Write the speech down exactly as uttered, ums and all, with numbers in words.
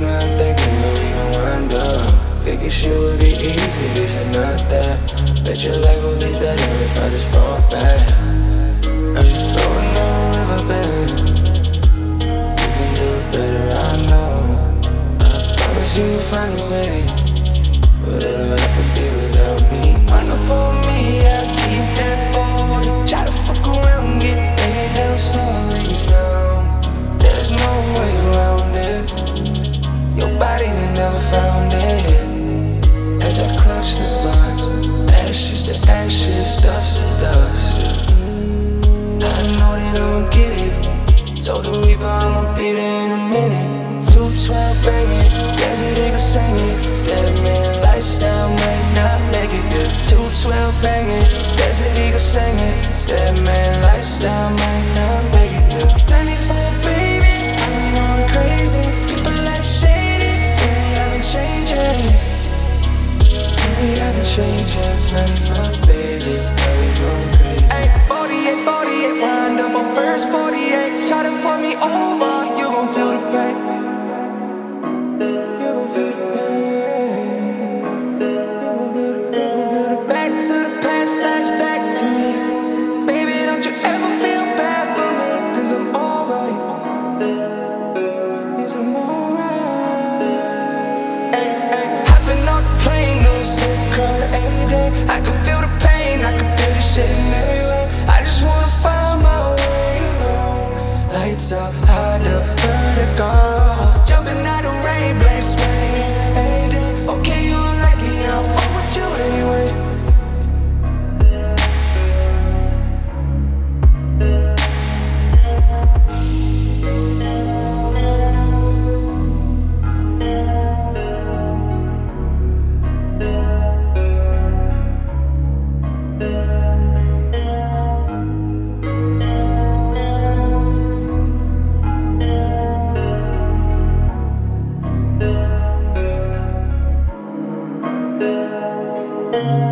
now I'm thinking where we gon' wind up. Figured shit would be easy, this is not that. Bet your life would be better if I just fall back. I just floating down the riverbed. You can do it better, I know. I promise you will find a way, but it'll have to be without me. Run up on me, I'll keep that phone. Try to fuck around, get laid down slowly now. There's no way around it. Your body, they never found it. As I clutch the blunt, ashes to ashes, dust to dust. I know that I'ma get it. Told the reaper I'ma beat it in a minute. two twelve banging, there's a nigga singing. Said man, lifestyle might not make it good. two twelve banging, there's a nigga singing. Said man, lifestyle might not make it good. ninety-four baby, I be going crazy. People like shady, really I've been changing. Really I've been changing. ninety-four baby, I be going crazy. Ay, forty-eight, forty-eight, wind up on first forty-eight. Try to fuck me over, you gon' feel the pain. You gon' feel the pain. You gon' feel the pain. You gon' feel the pain. Back to the past, flashback to me. Baby, don't you ever feel bad for me, cause I'm alright. Yes, I'm alright. Ay, ay, hopping on the plane, no sick card every day. I can feel the pain, I can feel the shit in every way. I just wanna find my way home. Lights up, high up, vertigo. Jumping out the rain, blade swinging. Hey, day, okay, you don't like me, I'll fuck with you anyway. Thank you.